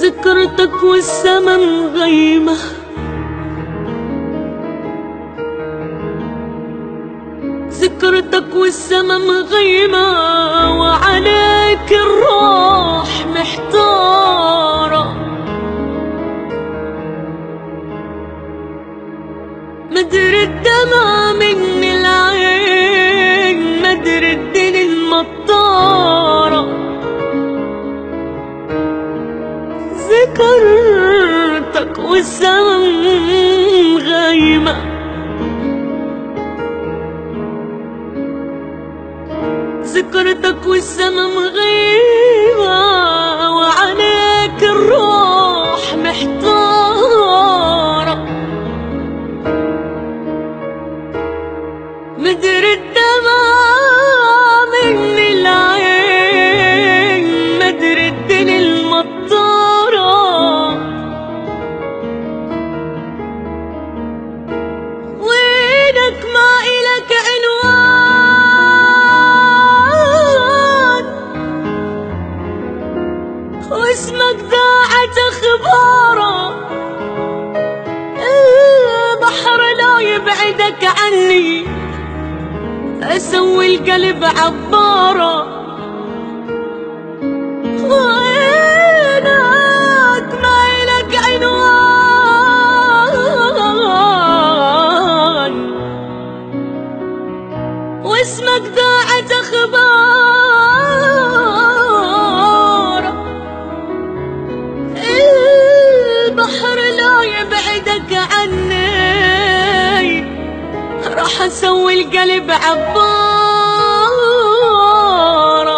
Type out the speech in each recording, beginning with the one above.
ذكرتك والسما مغيمة، ذكرتك والسما مغيمة، وعليك الروح محتارة. مدري الدمع من العين، مدري الدين المطارة. ذكرتك والسما مغيمة، ذكرتك والسما مغيمة، وعليك الروح محتارة. مدري الدمع من العين، مدري الدين المطارة. وينك ما إلك عنوان، واسمك ضاعت اخباره. البحر لا يبعدك عني، اسوي القلب عباره. وينك ما إلك عنوان، واسمك ضاعت اخباره. البحر لا يبعدك عني، راح اسوي القلب عباره.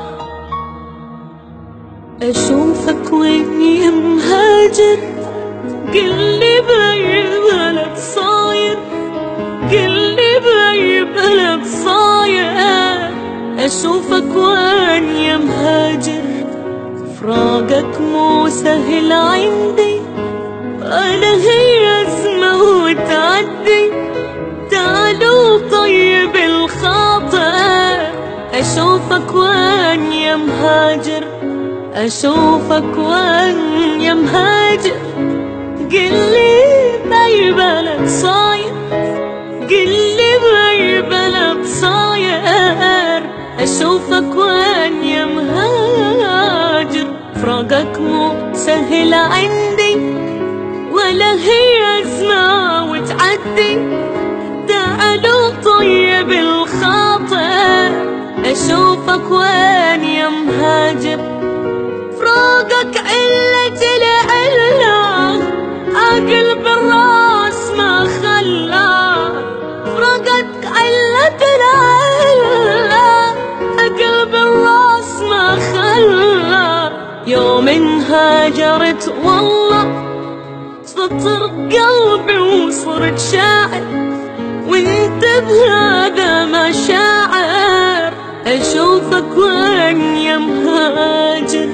اشوفك وين يا مهاجر، قلي باي بلد صاير، قلي باي بلد صاير. اشوفك وين يا مهاجر، فراقك مو سهل عندي، انا هي اسمه وتعدي. تعالوا طيب الخاطر، اشوفك وين يا مهاجر، اشوفك وين يا مهاجر. قلي باي بلد صاير، قلي باي بلد صاير. اشوفك وين يا مهاجر، فراقك مو سهل عندي، ولا هي اسمه وتعدي. تعالوا طيب الخاطر، اشوفك وين يا مهاجر. فراقك علة العلة، عقل بالراس ما خلى. فراقك علة العلة، عقل بالراس ما خلى. يوم هاجرت والله سطر قلبي وصرت شاعر، وانت بهذا مشاعر. اشوفك وين يا مهاجر.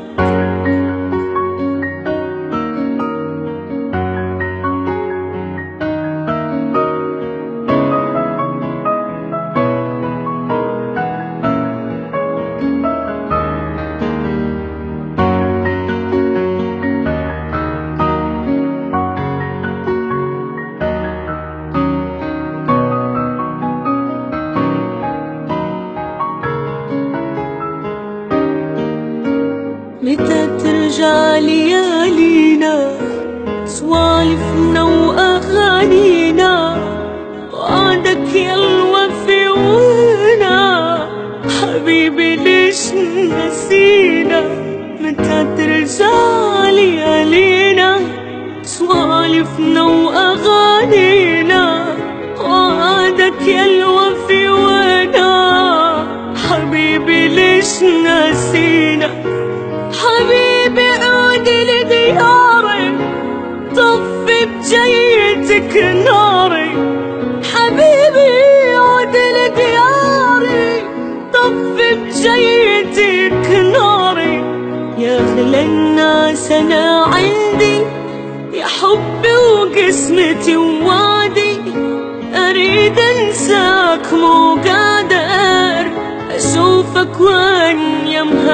متى ترجع ليالينا، سوالفنا واغانينا، وعدك يا الوفي وينا. حبيبي ليش نسينا، متى ترجع ليالينا، سوالفنا واغانينا، وعدك يا الوفي وينا. حبيبي ليش نسينا، حبيبي عود لدياري، طفي بجيتك ناري. حبيبي عود لدياري، طفي بجيتك ناري. يا أغلى الناس أنا عندي، يا حبي وقسمتي ووعدي. أريد أنساك مو قادر، أشوفك وين يا